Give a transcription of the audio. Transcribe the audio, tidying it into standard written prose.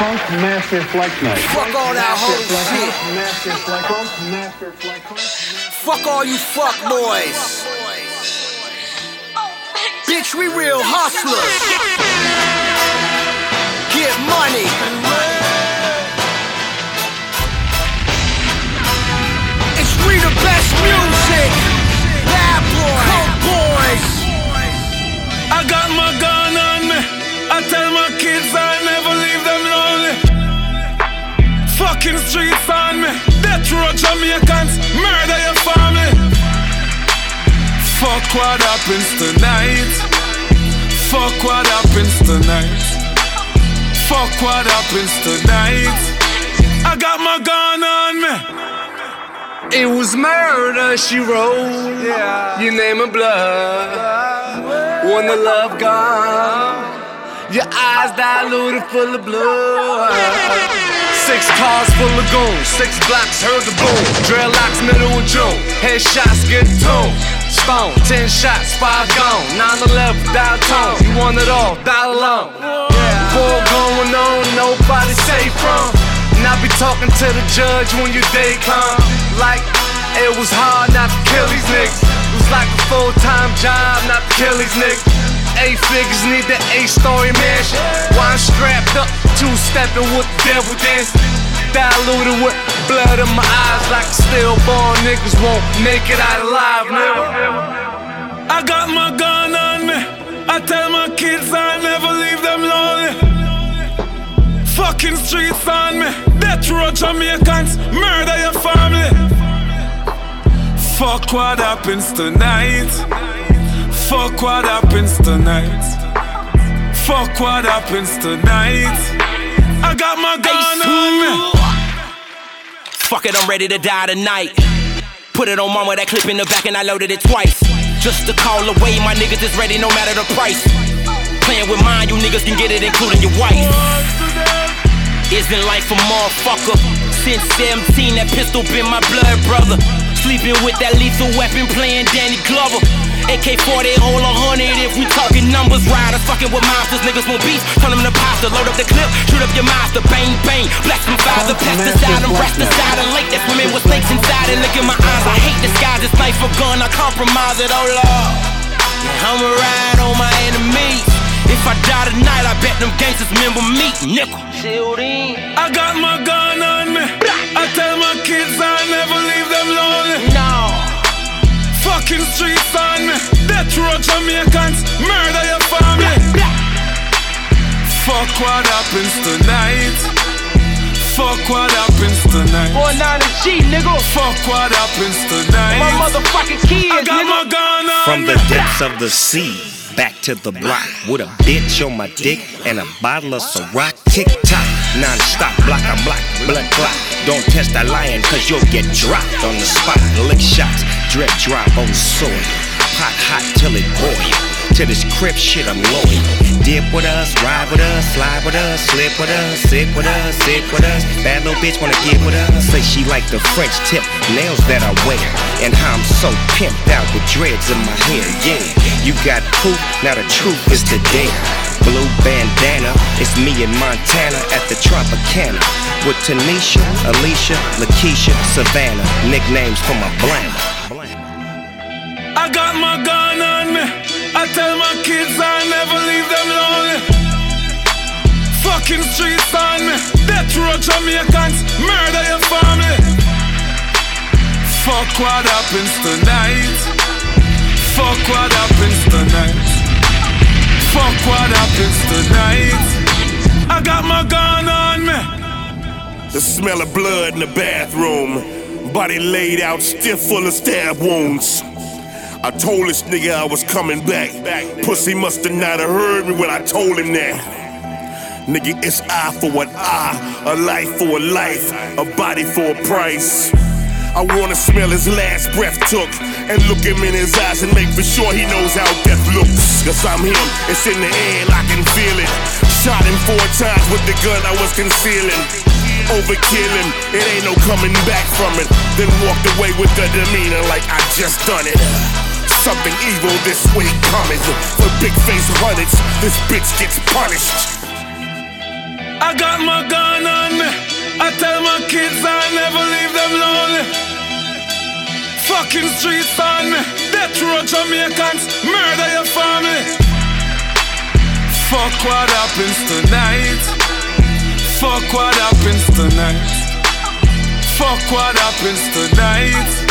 Master Flex Night. Fuck all that whole shit. Fuck all you fuck boys. Bitch, we real hustlers. Get money. It's we the best music. Bad boy. Coke boys. I got my gun on me. I tell my kids I never leave them lonely. Fucking streets on me. Death row Jamaicans, murder your family. Fuck what happens tonight. Fuck what happens tonight. Fuck what happens tonight. I got my gun on me. It was murder, she wrote. Yeah. You name her blood. Wanna love God. Your eyes diluted full of blood. 6 cars full of goons. 6 blocks heard the boom. Dreadlocks middle of June. Headshots get tuned. Stone, 10 shots, 5 gone. 9/11, dial tone. You want it all, dial alone. War going on, nobody safe from. And I be talking to the judge when your day come. Like, it was hard not to kill these niggas. It was like a full-time job not to kill these niggas. 8 figures need the 8-story mansion. Wine strapped up, 2-stepping with the devil dance. Diluted with blood in my eyes like stillborn niggas won't make it out alive, nigga. I got my gun on me. I tell my kids I never leave them lonely. Fucking streets on me. Death row Jamaicans, murder your family. Fuck what happens tonight. Fuck what happens tonight. Fuck what happens tonight. I got my gun on me. Fuck it, I'm ready to die tonight. Put it on mama, that clip in the back and I loaded it twice. Just to call away, my niggas is ready no matter the price. Playing with mine, you niggas can get it including your wife. Isn't life a motherfucker? Since 17, that pistol been my blood brother. Sleeping with that lethal weapon, playing Danny Glover. AK-40, hold 100 if we talking numbers. Riders fucking with monsters, niggas want beef, turn them to pasta. Load up the clip, shoot up your monster. Bang, bang, blast some father, pesticide and rasticide. And lake that swimming with snakes inside. And look in my eyes, I hate disguise. This life a gun, I compromise it, oh Lord. I'ma ride on my enemies. If I die tonight, I bet them gangsters remember me, nickel. I got my gun on me. I tell my kids I never leave them lonely. No. Fucking streets on me. Death row Jamaicans, murder your family. Fuck what happens tonight. Fuck what happens tonight. 49G, nigga. Fuck what happens tonight. My motherfucking kids, I got nigga. my gun on From me. the depths of the sea, back to the block with a bitch on my dick and a bottle of Ciroc. Tick-tock, non-stop, block on block, blood clot. Don't test that lion cause you'll get dropped on the spot. Lick shots, drip drop on the soil. Pot hot till it boil. To this crib shit I'm loyal. Dip with us, ride with us, slide with us, slip with us, sit with us, sit with us. Bad little bitch wanna get with us. Say she like the French tip nails that I wear. And how I'm so pimped out with dreads in my hair, yeah. You got proof, now the truth is the dare. Blue bandana, it's me in Montana at the Tropicana. With Tanisha, Alicia, Lakeisha, Savannah. Nicknames for my blammer. I got my gun on me. I tell my kids I never leave them lonely. Fucking streets on me. Death row Jamaicans, murder your family. Fuck what happens tonight. Fuck what happens tonight. Fuck what happens tonight. I got my gun on me. The smell of blood in the bathroom. Body laid out, stiff full of stab wounds. I told this nigga I was coming back. Pussy musta not have heard me when I told him that. Nigga, it's eye for an eye, a life for a life, a body for a price. I wanna smell his last breath took and look him in his eyes and make for sure he knows how death looks. Cause I'm him, it's in the air and I can feel it. Shot him 4 times with the gun I was concealing. Overkill him, it ain't no coming back from it. Then walked away with the demeanor like I just done it. Something evil this way coming. For big face hundreds, this bitch gets punished. I I got my gun on me. I tell my kids I'll never leave them lonely. Fucking streets on me. Death row Jamaicans, murder your family. Fuck what happens tonight. Fuck what happens tonight. Fuck what happens tonight.